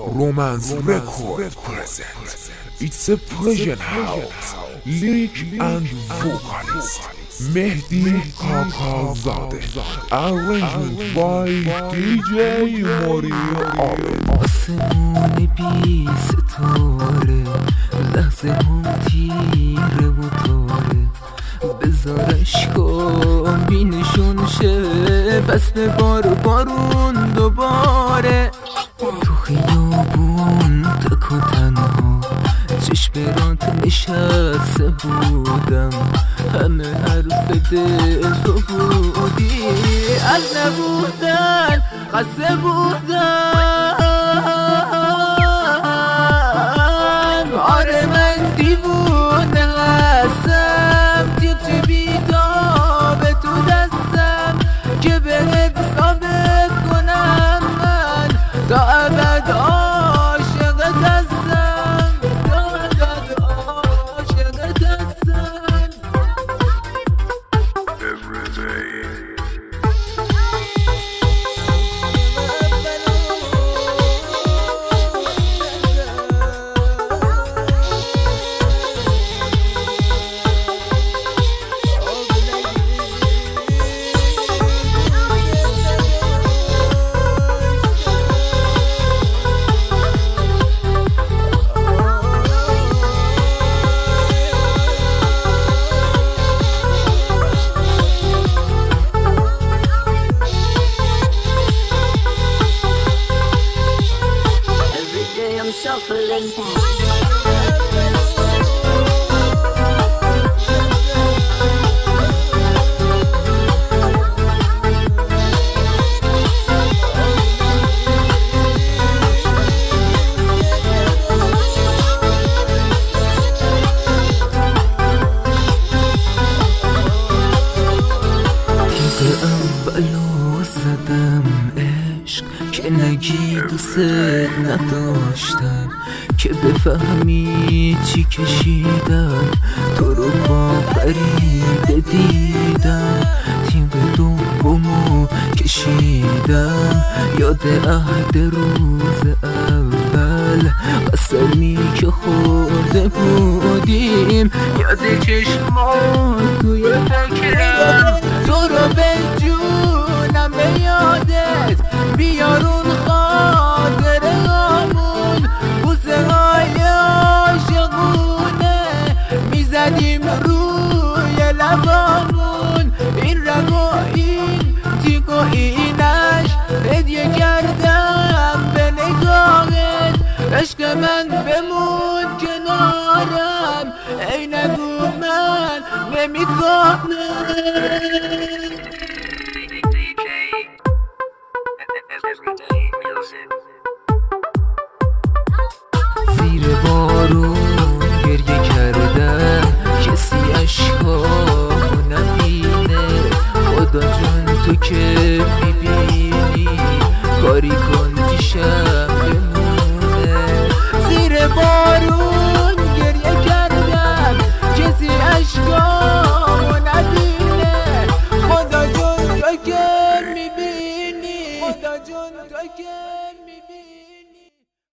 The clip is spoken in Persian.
Romance Record present. It's a Persian house. Lyric and vocalist Mehdi Kakazade. Arrangement by DJ Mario Abed. آسمون بی ستاره لحظه هم تیره و تاره بذارش کن بینشون شه فصل بارون دوباره تو خیابون تک و تنها چشم برات نشسته بودم همه حرف دل تو بودی از نبودن خسته بودم آره من دیوونه هستم تیتر بیتابه تو دستم که بهت ثابت کنم من تا ابد عاشقت هستم تا ابد عاشقت هستم shuffling زدم عشق که نگی دوست نداشتم که بفهمی چی کشیدم تو رو با غریبه دیدم تیم دومو کشیدم یاد عهد روز اول قسمی که خورده بودیم یاد چشمات توی فکرم تو رو به جونم به یادت بیارون خاطره هامون بوسه های عاشقونه میزدیم روی لبامون این رگ و این تیک و اینش هدیه کردم به نگاهت عشق من بمون کنارم ای نگو من نمیخوام